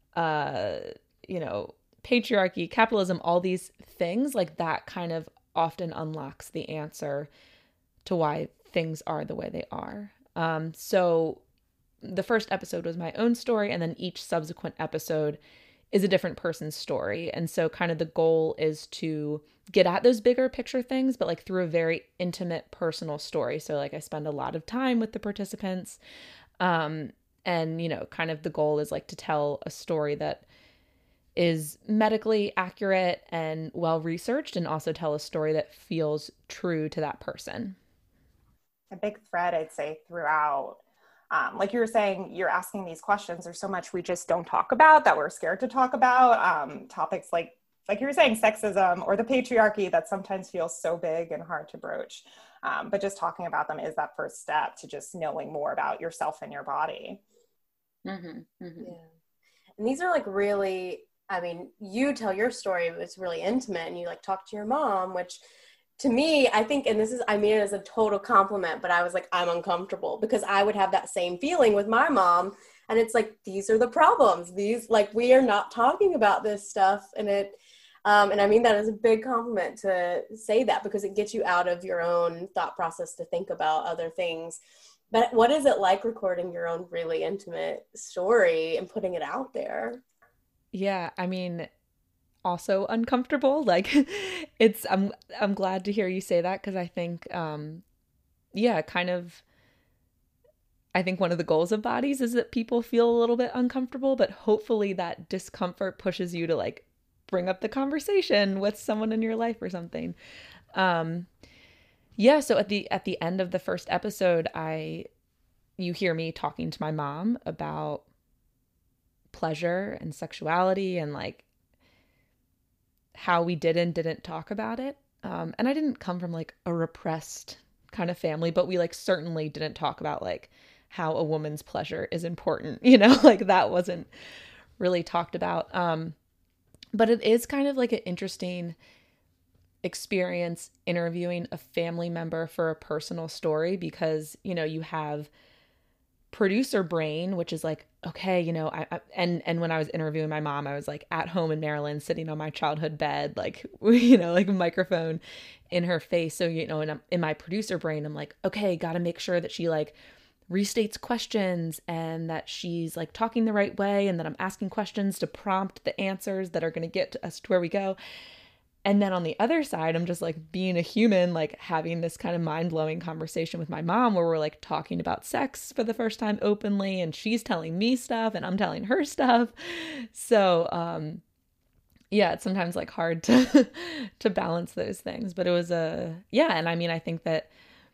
uh, you know, patriarchy, capitalism, all these things, like that kind of often unlocks the answer to why things are the way they are. Um, so the first episode was my own story, and then each subsequent episode is a different person's story. And so kind of the goal is to get at those bigger picture things, but like through a very intimate personal story. So like I spend a lot of time with the participants. Um, and, you know, kind of the goal is like to tell a story that is medically accurate and well-researched, and also tell a story that feels true to that person. A big thread, I'd say, throughout, um, like you were saying, you're asking these questions. There's so much we just don't talk about that we're scared to talk about. Um, topics like, like you were saying, sexism or the patriarchy that sometimes feels so big and hard to broach. Um, but just talking about them is that first step to just knowing more about yourself and your body. Mm-hmm, mm-hmm. Yeah. And these are like really, I mean, you tell your story, it's really intimate, and you like talk to your mom, which to me, I think, and this is, I mean it as a total compliment, but I was like, I'm uncomfortable because I would have that same feeling with my mom. And it's like, these are the problems. These, like, we are not talking about this stuff. And it, um, and I mean that as a big compliment to say that, because it gets you out of your own thought process to think about other things. But what is it like recording your own really intimate story and putting it out there? Yeah, I mean, also uncomfortable. Like, it's, I'm I'm glad to hear you say that, because I think um yeah, kind of, I think one of the goals of Bodies is that people feel a little bit uncomfortable, but hopefully that discomfort pushes you to like bring up the conversation with someone in your life or something. Um yeah, so at the at the end of the first episode, I you hear me talking to my mom about pleasure and sexuality and like how we did and didn't talk about it. Um, and I didn't come from like a repressed kind of family, but we like certainly didn't talk about like how a woman's pleasure is important, you know, like that wasn't really talked about. Um, but it is kind of like an interesting experience interviewing a family member for a personal story, because, you know, you have producer brain, which is like, okay, you know, I, I and and when I was interviewing my mom, I was like at home in Maryland, sitting on my childhood bed, like, you know, like a microphone in her face. So, you know, and I'm, in my producer brain, I'm like, okay, got to make sure that she like restates questions and that she's like talking the right way, and that I'm asking questions to prompt the answers that are going to get us to where we go. And then on the other side, I'm just like being a human, like having this kind of mind-blowing conversation with my mom where we're like talking about sex for the first time openly, and she's telling me stuff and I'm telling her stuff. So, um, yeah, it's sometimes like hard to, to balance those things, but it was a, yeah. And I mean, I think that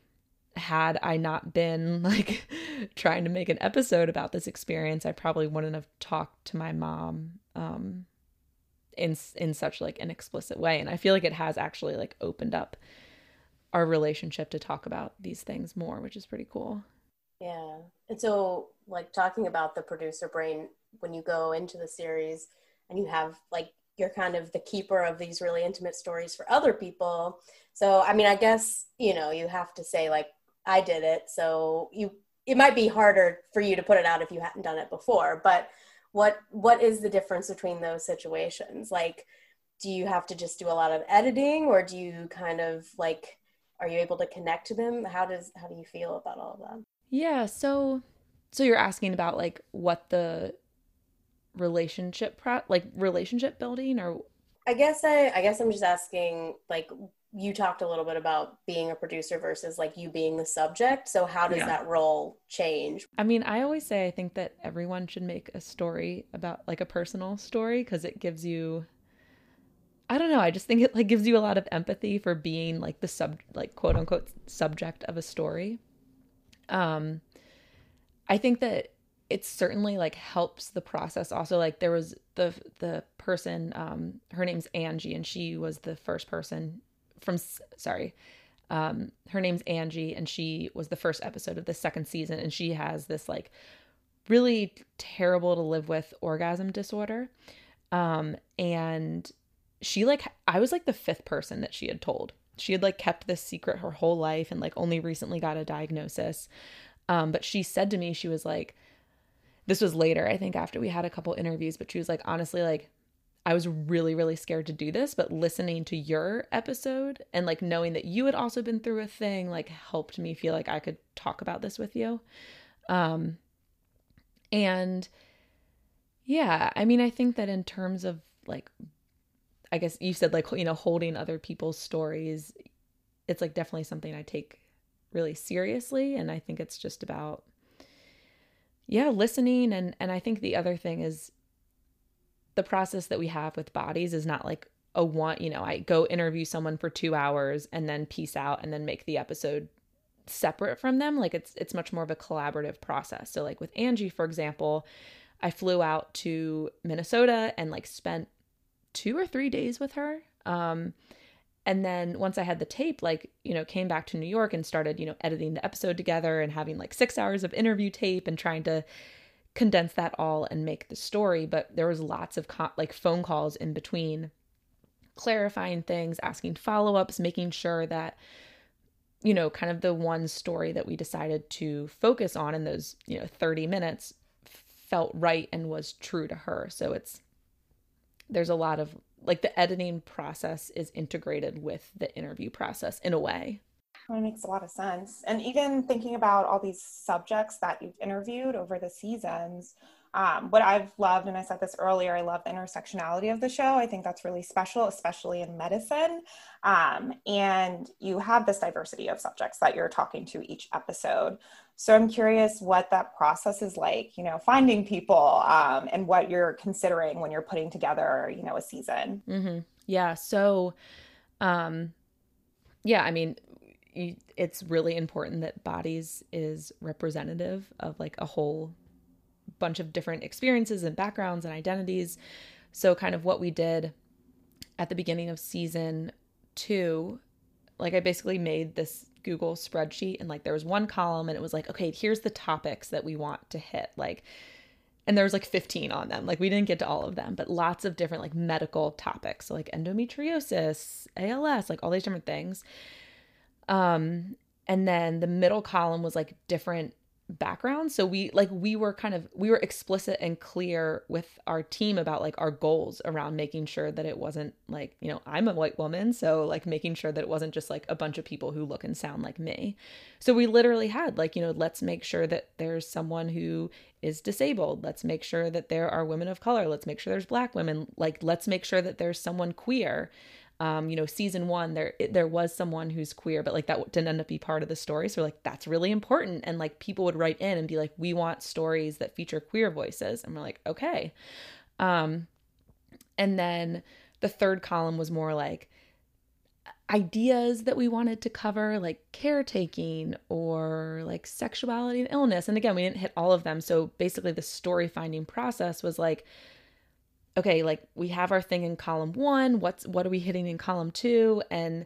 had I not been like trying to make an episode about this experience, I probably wouldn't have talked to my mom, um, in in such like an explicit way. And I feel like it has actually like opened up our relationship to talk about these things more, which is pretty cool. Yeah. And so like talking about the producer brain, when you go into the series and you have like, you're kind of the keeper of these really intimate stories for other people. So, I mean, I guess, you know, you have to say like, I did it. So you, it might be harder for you to put it out if you hadn't done it before, but What what is the difference between those situations? Like, do you have to just do a lot of editing, or do you kind of like, are you able to connect to them? How does how do you feel about all of that? Yeah, so so you're asking about like what the relationship pro- like relationship building, or I guess I I guess I'm just asking, like, you talked a little bit about being a producer versus like you being the subject. So how does Yeah. that role change? I mean, I always say I think that everyone should make a story about like a personal story, because it gives you, I don't know. I just think it like gives you a lot of empathy for being like the sub, like quote unquote subject of a story. Um, I think that it certainly like helps the process. Also, like there was the the person, um, her name's Angie, and she was the first person from. Sorry, um, her name's Angie, and she was the first episode of the second season, and she has this like really terrible to live with orgasm disorder, um, and she like I was like the fifth person that she had told. She had like kept this secret her whole life and like only recently got a diagnosis. Um, but she said to me, she was like, this was later, I think after we had a couple interviews, but she was like, honestly, like I was really, really scared to do this, but listening to your episode and like knowing that you had also been through a thing, like helped me feel like I could talk about this with you. Um, and yeah, I mean, I think that in terms of like, I guess you said like, you know, holding other people's stories, it's like definitely something I take really seriously. And I think it's just about, yeah, listening. And, and I think the other thing is the process that we have with bodies is not like a one, you know, I go interview someone for two hours and then peace out and then make the episode separate from them. Like it's, it's much more of a collaborative process. So like with Angie, for example, I flew out to Minnesota and like spent two or three days with her. Um, and then once I had the tape, like, you know, came back to New York and started, you know, editing the episode together and having like six hours of interview tape and trying to condense that all and make the story. But there was lots of co- like phone calls in between, clarifying things, asking follow-ups, making sure that, you know, kind of the one story that we decided to focus on in those, you know, thirty minutes felt right and was true to her. So it's, there's a lot of like the editing process is integrated with the interview process in a way. That makes a lot of sense. And even thinking about all these subjects that you've interviewed over the seasons, um, what I've loved, and I said this earlier, I love the intersectionality of the show. I think that's really special, especially in medicine. Um, and you have this diversity of subjects that you're talking to each episode. So I'm curious what that process is like, you know, finding people um, and what you're considering when you're putting together, you know, a season. Mm-hmm. Yeah. So, um, yeah, I mean, it's really important that Bodies is representative of like a whole bunch of different experiences and backgrounds and identities. So kind of what we did at the beginning of season two, like I basically made this Google spreadsheet and like there was one column and it was like, okay, here's the topics that we want to hit. Like, and there was like fifteen on them. Like we didn't get to all of them, but lots of different like medical topics. So like endometriosis, A L S, like all these different things. Um, and then the middle column was like different backgrounds. So we like, we were kind of, we were explicit and clear with our team about like our goals around making sure that it wasn't like, you know, I'm a white woman. So like making sure that it wasn't just like a bunch of people who look and sound like me. So we literally had like, you know, let's make sure that there's someone who is disabled. Let's make sure that there are women of color. Let's make sure there's Black women. Like, let's make sure that there's someone queer. Um, you know, season one, there there was someone who's queer, but like that didn't end up be part of the story. So like, that's really important. And like people would write in and be like, we want stories that feature queer voices. And we're like, okay. Um, and then the third column was more like ideas that we wanted to cover, like caretaking or like sexuality and illness. And again, we didn't hit all of them. So basically the story finding process was like, okay, like we have our thing in column one, what's, what are we hitting in column two? And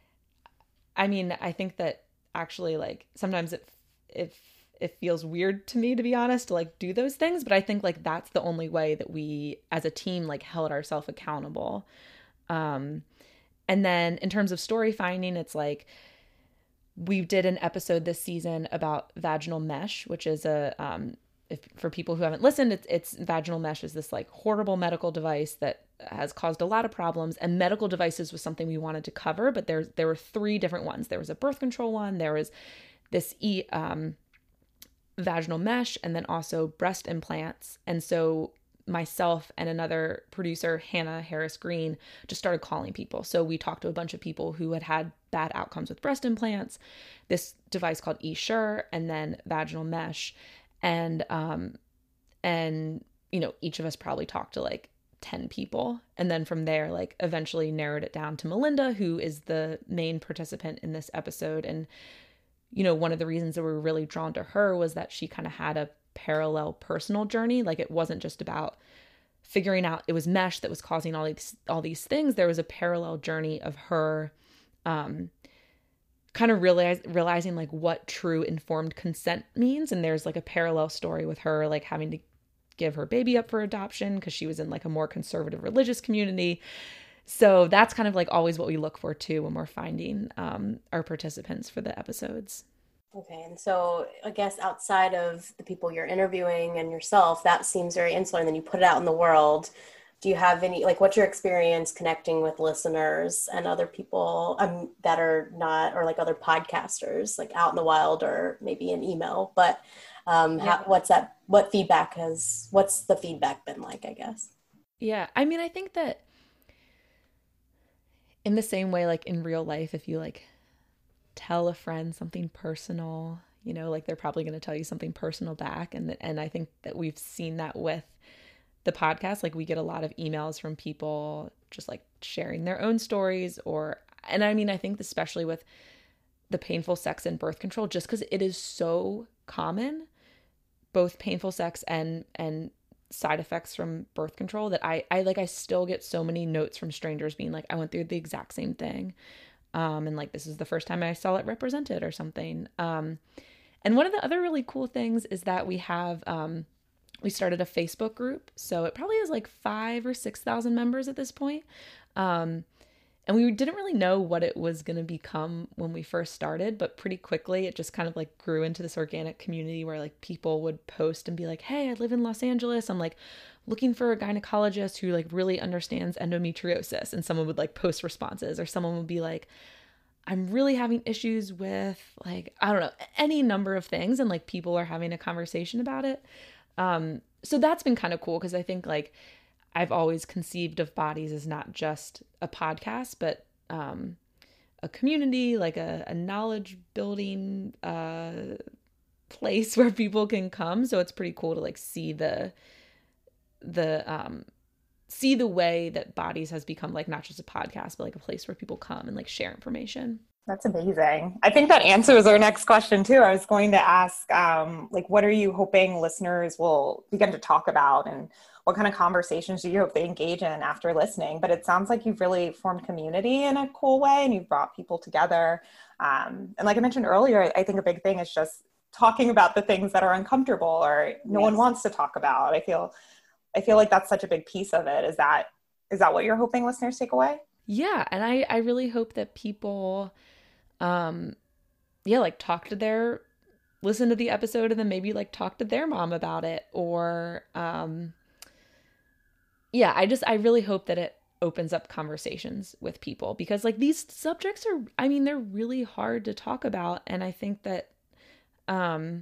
I mean, I think that actually like sometimes it, it, it feels weird to me, to be honest, to like do those things, but I think like that's the only way that we as a team like held ourselves accountable. Um, and then in terms of story finding, it's like, we did an episode this season about vaginal mesh, which is a, um, if for people who haven't listened, it's, it's vaginal mesh is this like horrible medical device that has caused a lot of problems, and medical devices was something we wanted to cover, but there, there were three different ones. There was a birth control one, there was this e, um, vaginal mesh, and then also breast implants. And so myself and another producer, Hannah Harris Green, just started calling people. So we talked to a bunch of people who had had bad outcomes with breast implants, this device called eSure, and then vaginal mesh. And, um, and, you know, each of us probably talked to like ten people. And then from there, like eventually narrowed it down to Melinda, who is the main participant in this episode. And, you know, one of the reasons that we were really drawn to her was that she kind of had a parallel personal journey. Like it wasn't just about figuring out it was mesh that was causing all these, all these things. There was a parallel journey of her, um, kind of realize, realizing like what true informed consent means. And there's like a parallel story with her, like having to give her baby up for adoption because she was in like a more conservative religious community. So that's kind of like always what we look for too when we're finding um, our participants for the episodes. Okay, and so I guess outside of the people you're interviewing and yourself, that seems very insular, and then you put it out in the world. Do you have any, like, what's your experience connecting with listeners and other people um, that are not, or like other podcasters, like out in the wild or maybe an email, but um, Yeah. how, what's that, what feedback has, what's the feedback been like, I guess? Yeah, I mean, I think that in the same way, like in real life, if you like tell a friend something personal, you know, like they're probably going to tell you something personal back. And, and I think that we've seen that with the podcast. Like we get a lot of emails from people just like sharing their own stories or, and I mean, I think especially with the painful sex and birth control, just because it is so common, both painful sex and, and side effects from birth control, that I, I like, I still get so many notes from strangers being like, I went through the exact same thing. Um, and like, this is the first time I saw it represented or something. Um, and one of the other really cool things is that we have, um, we started a Facebook group. So it probably has like five or six thousand members at this point. Um, and we didn't really know what it was going to become when we first started, but pretty quickly it just kind of like grew into this organic community where like people would post and be like, hey, I live in Los Angeles. I'm like looking for a gynecologist who like really understands endometriosis. And someone would like post responses, or someone would be like, I'm really having issues with like, I don't know, any number of things. And like people are having a conversation about it. Um, so that's been kind of cool because I think like I've always conceived of Bodies as not just a podcast, but um, a community, like a, a knowledge building uh, place where people can come. So it's pretty cool to like see the the um, see the way that Bodies has become like not just a podcast, but like a place where people come and like share information. That's amazing. I think that answers our next question too. I was going to ask, um, like, what are you hoping listeners will begin to talk about, and what kind of conversations do you hope they engage in after listening? But it sounds like you've really formed community in a cool way, and you've brought people together. Um, and like I mentioned earlier, I think a big thing is just talking about the things that are uncomfortable or no Yes. one wants to talk about. I feel, I feel like that's such a big piece of it. Is that, is that what you're hoping listeners take away? Yeah. And I, I really hope that people, um, yeah, like talk to their, listen to the episode and then maybe like talk to their mom about it, or, um, yeah, I just, I really hope that it opens up conversations with people, because like these subjects are, I mean, they're really hard to talk about. And I think that, um,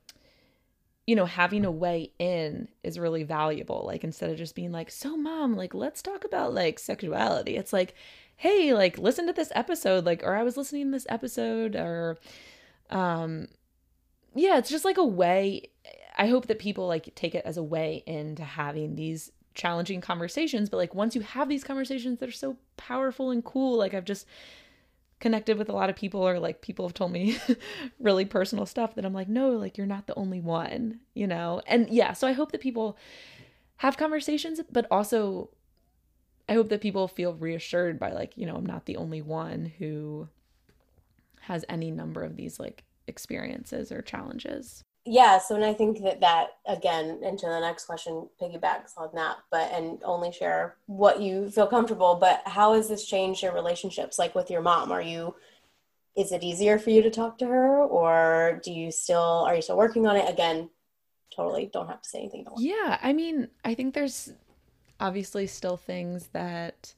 you know, having a way in is really valuable. Like, instead of just being like, so mom, like, let's talk about like sexuality. It's like, hey, like, listen to this episode, like, or I was listening to this episode, or, um, yeah, it's just like a way. I hope that people like take it as a way into having these challenging conversations. But like, once you have these conversations that are so powerful and cool, like I've just connected with a lot of people, or like people have told me really personal stuff that I'm like, no, like you're not the only one, you know? And yeah, so I hope that people have conversations, but also I hope that people feel reassured by like, you know, I'm not the only one who has any number of these like experiences or challenges. Yeah, so and I think that that, again, into the next question, piggybacks on that, but and only share what you feel comfortable, but how has this changed your relationships, like with your mom? Are you, is it easier for you to talk to her, or do you still, are you still working on it? Again, totally don't have to say anything. Yeah, I mean, I think there's obviously still things that,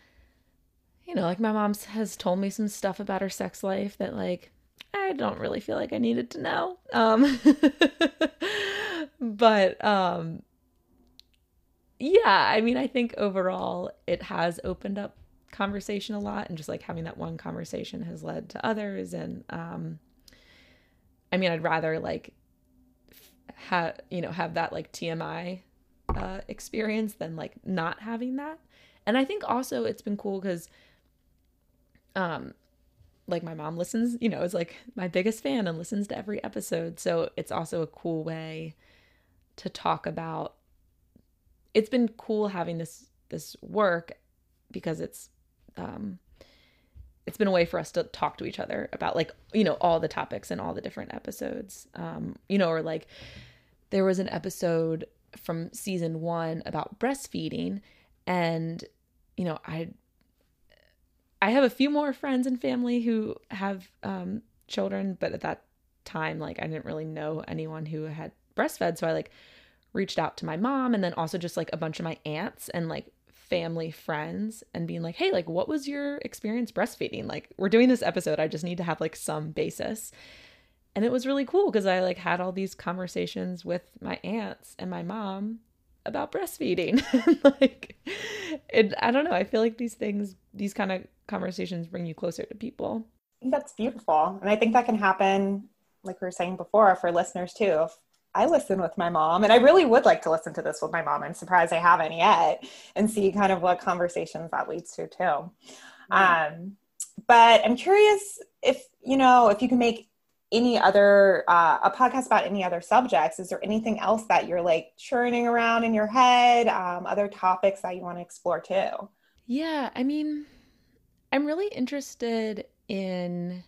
you know, like my mom has told me some stuff about her sex life that like, I don't really feel like I needed to know. Um, but, um, yeah, I mean, I think overall it has opened up conversation a lot, and just like having that one conversation has led to others. And, um, I mean, I'd rather like have, you know, have that like T M I uh, experience than like not having that. And I think also it's been cool because um like my mom listens, you know, is like my biggest fan and listens to every episode. So it's also a cool way to talk about. It's been cool having this this work because it's um it's been a way for us to talk to each other about like, you know, all the topics and all the different episodes. Um, you know, or like there was an episode from season one about breastfeeding, and you know, I I have a few more friends and family who have um, children, but at that time, like I didn't really know anyone who had breastfed. So I like reached out to my mom and then also just like a bunch of my aunts and like family friends and being like, hey, like, what was your experience breastfeeding? Like, we're doing this episode. I just need to have like some basis. And it was really cool because I like had all these conversations with my aunts and my mom about breastfeeding. Like, it, I don't know. I feel like these things, these kind of conversations bring you closer to people. That's beautiful. And I think that can happen, like we were saying before, for listeners too. If I listen with my mom, and I really would like to listen to this with my mom. I'm surprised I haven't yet, and see kind of what conversations that leads to too. Yeah. Um, but I'm curious if, you know, if you can make any other, uh, a podcast about any other subjects. Is there anything else that you're like churning around in your head? Um, other topics that you want to explore too? Yeah. I mean, I'm really interested in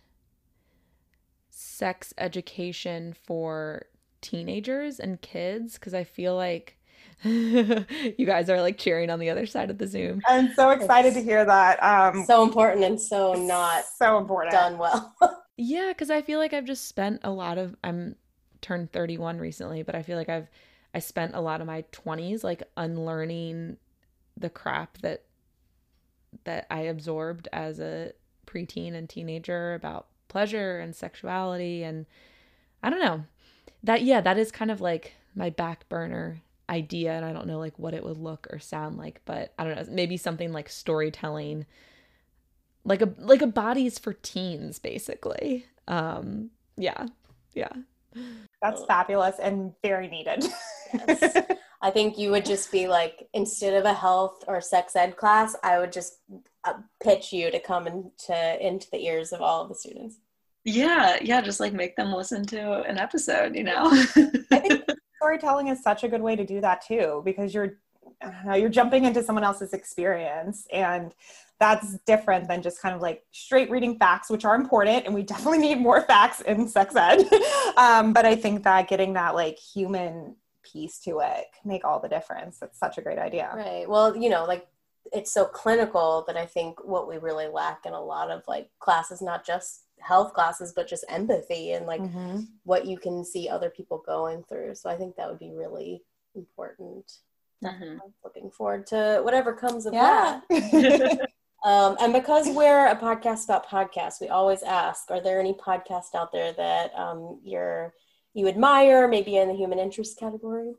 sex education for teenagers and kids because I feel like you guys are like cheering on the other side of the Zoom. I'm so excited it's to hear that. Um, so important and so not so important done well. Yeah, because I feel like I've just spent a lot of, I'm turned thirty-one recently, but I feel like I've, I spent a lot of my twenties like unlearning the crap that, that I absorbed as a preteen and teenager about pleasure and sexuality. And I don't know that, yeah, that is kind of like my back burner idea. And I don't know like what it would look or sound like, but I don't know, maybe something like storytelling, like a like a Bodies for teens, basically. Um, yeah, yeah. That's fabulous and very needed. Yes. I think you would just be like, instead of a health or sex ed class, I would just uh, pitch you to come into into the ears of all of the students. Yeah, yeah, just like make them listen to an episode, you know? I think storytelling is such a good way to do that too, because you're, I don't know, you're jumping into someone else's experience, and that's different than just kind of like straight reading facts, which are important, and we definitely need more facts in sex ed. um, but I think that getting that like human piece to it can make all the difference. That's such a great idea. Right. Well, you know, like it's so clinical that I think what we really lack in a lot of like classes, not just health classes, but just empathy and like mm-hmm. what you can see other people going through. So I think that would be really important. Mm-hmm. I'm looking forward to whatever comes of yeah. that. Um, and because we're a podcast about podcasts, we always ask, are there any podcasts out there that um, you're, you admire, maybe in the human interest category?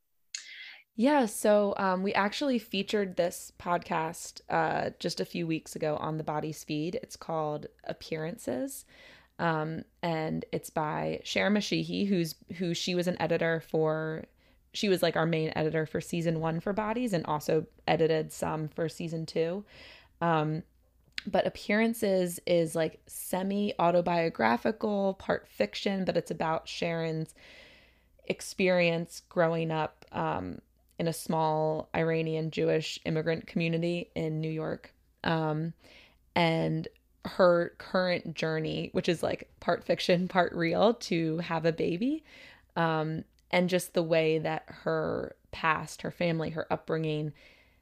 Yeah, so um, we actually featured this podcast uh, just a few weeks ago on the Bodies feed. It's called Appearances, um, and it's by Sharon Mashihi, who's who she was an editor for. She was like our main editor for season one for Bodies, and also edited some for season two. Um, but Appearances is like semi-autobiographical, part fiction, but it's about Sharon's experience growing up um, in a small Iranian Jewish immigrant community in New York. Um, and her current journey, which is like part fiction, part real, to have a baby. Um, and just the way that her past, her family, her upbringing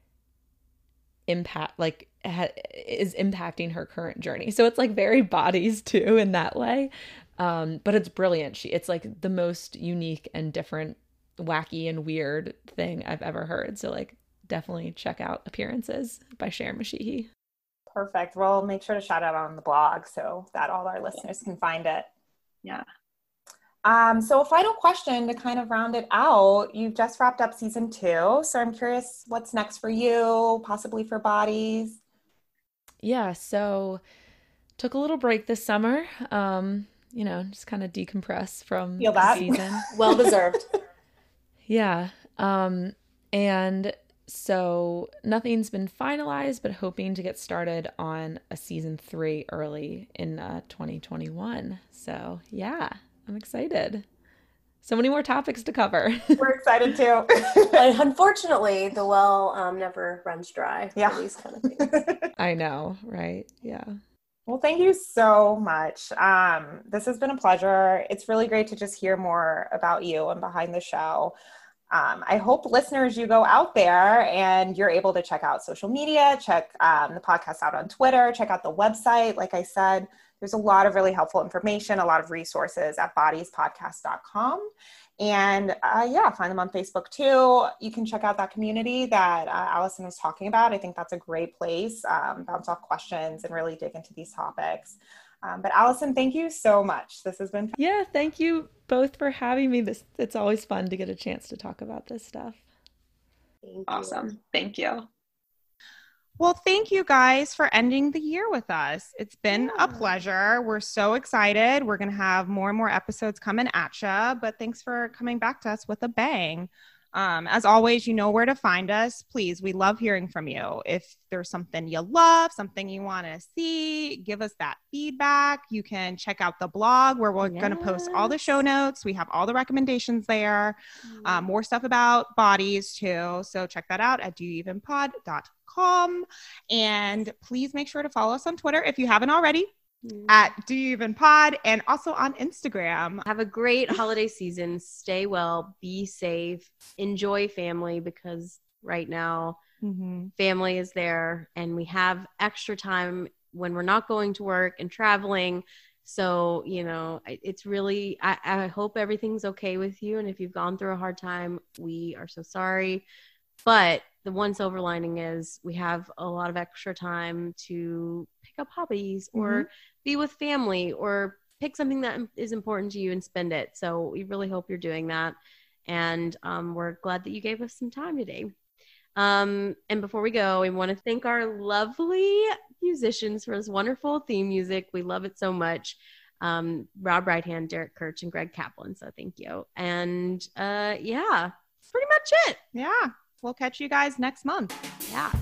impact like ha- is impacting her current journey. So it's like very Bodies too in that way, um but it's brilliant. She it's like the most unique and different, wacky and weird thing I've ever heard. So like definitely check out Appearances by Sharon Mashihi. Perfect. We'll make sure to shout out on the blog so that all our listeners can find it. Yeah. Um, so a final question to kind of round it out. You've just wrapped up season two. So I'm curious what's next for you, possibly for Bodies. Yeah, so took a little break this summer. Um, you know, just kind of decompress from Feel the that? season. Well deserved. Yeah. Um, And so nothing's been finalized, but hoping to get started on a season three early in uh, twenty twenty-one. So yeah, I'm excited. So many more topics to cover. We're excited too. And unfortunately, the well um, never runs dry for Yeah. these kind of things. I know, right? Yeah. Well, thank you so much. Um, this has been a pleasure. It's really great to just hear more about you and behind the show. Um, I hope listeners, you go out there and you're able to check out social media, check um, the podcast out on Twitter, check out the website. Like I said, there's a lot of really helpful information, a lot of resources at bodies podcast dot com. And uh, yeah, find them on Facebook too. You can check out that community that uh, Allison was talking about. I think that's a great place. Um, bounce off questions and really dig into these topics. Um, but Allison, thank you so much. This has been fun. Yeah, thank you both for having me. This it's always fun to get a chance to talk about this stuff. Thank you. Awesome. Thank you. Well, thank you guys for ending the year with us. It's been Yeah. a pleasure. We're so excited. We're going to have more and more episodes coming at you, but thanks for coming back to us with a bang. Um, as always, you know where to find us. Please, we love hearing from you. If there's something you love, something you want to see, give us that feedback. You can check out the blog where we're going to post all the show notes. We have all the recommendations there. Um, more stuff about bodies too. So check that out at do you even pod dot com. And please make sure to follow us on Twitter if you haven't already at Do You Even Pod, and also on Instagram. Have a great holiday season. Stay well, be safe, enjoy family, because right now Mm-hmm. family is there and we have extra time when we're not going to work and traveling. So, you know, I- it's really, I, I hope everything's okay with you. And if you've gone through a hard time, we are so sorry. But the one silver lining is we have a lot of extra time to pick up hobbies or be with family or pick something that is important to you and spend it. So we really hope you're doing that. And um, we're glad that you gave us some time today. Um, and before we go, we want to thank our lovely musicians for this wonderful theme music. We love it so much. Um, Rob Righthand, Derek Kirch, and Greg Kaplan. So thank you. And uh, yeah, that's pretty much it. Yeah. We'll catch you guys next month. Yeah.